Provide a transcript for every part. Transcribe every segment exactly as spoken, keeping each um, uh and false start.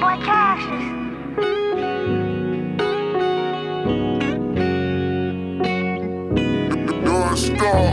boy Cassius. Non-stop.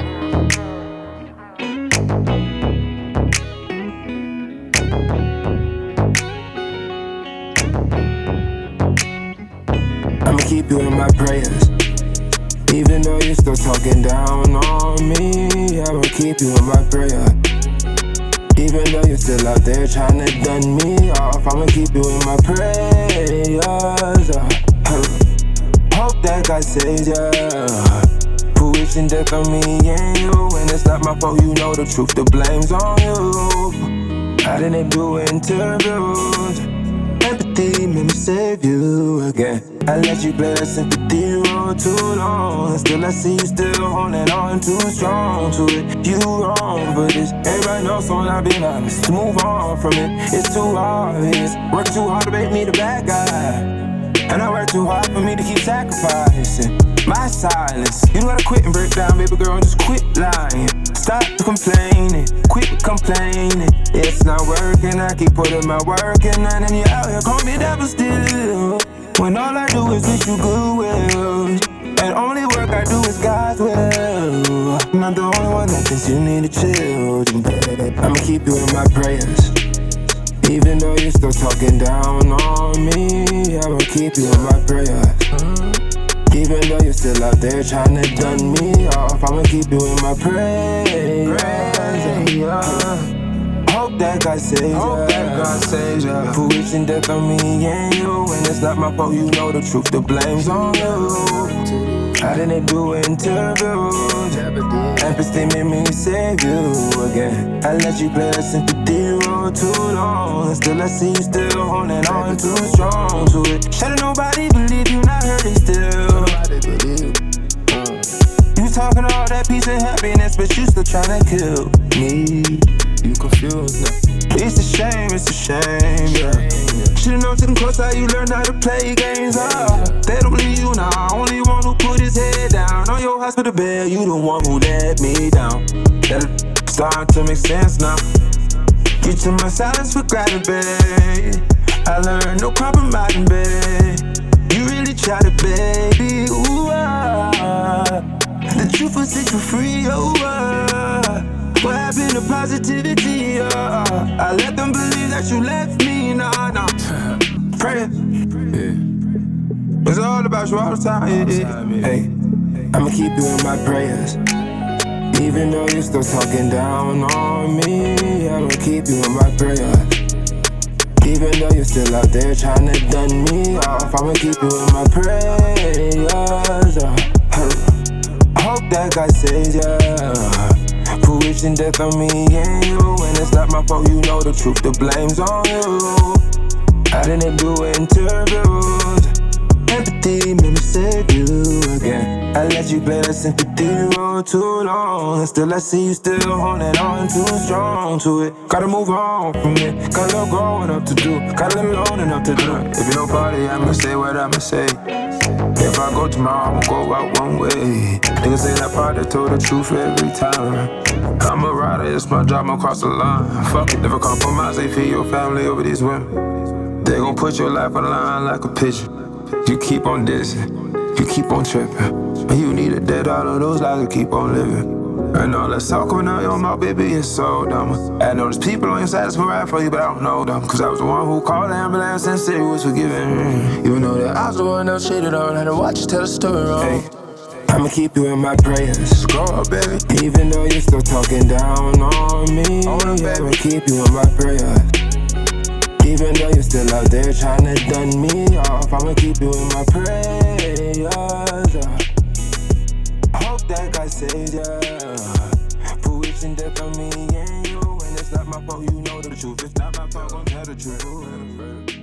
I'ma keep you in my prayers. Even though you're still talking down on me, I'ma keep you in my prayer. Even though you're still out there trying to dun me off, I'ma keep you in my prayers. uh, Hope that God saves ya. For wishing death on me and you, and it's not my fault, you know the truth, the blame's on you. I didn't do interviews. Empathy made me save you again. I let you play that sympathy role too long, and still I see you still holding on too strong to it. You wrong for this. Everybody knows, so I've been honest. To move on from it, it's too obvious. Work too hard to make me the bad guy, and I work too hard for me to keep sacrificing my silence. You gotta quit and break down, baby girl, just quit lying. Stop complaining, quit complaining. It's not working, I keep putting my work in, and then you out here call me devil still, when all I do is wish you goodwill, and only work I do is God's will. I'm not the only one that thinks you need a children. I'ma keep you in my prayers. Even though you're still talking down on me, I'ma keep you in my prayers. Even though you're still out there trying to dun me off, I'ma keep you in my prayers. Hope that God saves ya. Hope that God saves ya. For wishing death on me and you, and it's not my fault, you know the truth, the blame's on you. I didn't do interviews. Empathy made me save you again. I let you play that sympathy role too long, and still I see you still holding on too strong to it. Shouldn't nobody believe you, not hurting still. You talking all that peace and happiness, but you still trying to kill me. You confused now. It's a shame, it's a shame, yeah. Should've known sitting close how you learned how to play games, uh. They don't believe you now, only one who put his head down on your hospital bed, you the one who let me down. That starting to make sense now. Get to my silence for granted, babe. I learned no compromising, babe. You really tried it, baby, ooh, ah. The truth will set you free, oh, ah. What happened to positivity, uh, I let them believe that you left me, nah, nah. Pray, yeah. It's all about you all the time, yeah, yeah. Hey, I'ma keep you in my prayers. Even though you're still talking down on me, I'ma keep you in my prayers. Even though you're still out there trying to dun me off, I'ma keep you in my prayers. uh, Hope that God saves ya. For wishing death on me and you, and it's not my fault, you know the truth, the blame's on you. I didn't do interviews. Empathy made me save you again. I let you play that sympathy role too long, and still I see you still holding on too strong to it. Gotta move on from it, got a little growing up to do, got a little loan enough to do. If you don't party, I'ma say what I'ma say. If I go tomorrow, I'ma go out one way. Niggas say that part, they told the truth every time. I'm a rider, it's my job, I'm across the line. Fuck it, never compromise, they feed your family over these women. They gon' put your life on the line like a pitcher. You keep on dissing, you keep on tripping, and you need a dead all of those lies to keep on living. And all that talk coming out your mouth, baby, it's so dumb. I know there's people on your side that's gonna ride for you, but I don't know them. Cause I was the one who called the ambulance and said he was forgiven. You know that I was the one that cheated on, had to watch you tell the story wrong. Hey, I'ma keep you in my prayers. Grow up, baby. Even though you're still talking down on me, I'ma keep you in my prayers. Even though you're still out there trying to dun me off, I'ma keep you in my prayers. uh, Hope that God saves ya. For wishing death on me and you, and it's not my fault, you know the truth. It's not my fault, gon' tell the truth.